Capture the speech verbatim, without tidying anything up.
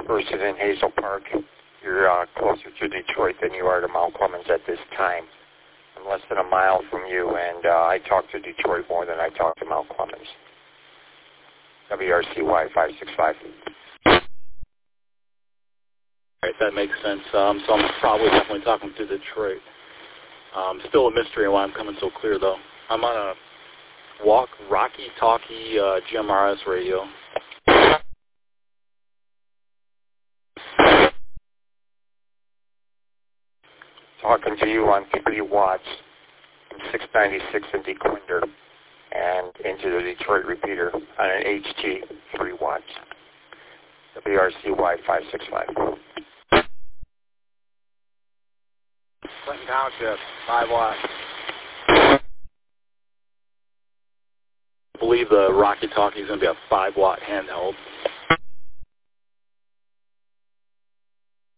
person in Hazel Park. You're uh, closer to Detroit than you are to Mount Clemens at this time. I'm less than a mile from you, and uh, I talk to Detroit more than I talk to Mount Clemens. W R C Y five six five. All right, that makes sense. Um, so I'm probably definitely talking to Detroit. Um, still a mystery why I'm coming so clear, though. I'm on a walk, Rocky-Talkie uh, G M R S radio. Talking to you on three watts from six ninety-six in DeQuinder and into the Detroit repeater on an H T three watts. W R C Y five six five. Clinton Township, five watts. I believe the Rocky Talkie is going to be a five watt handheld.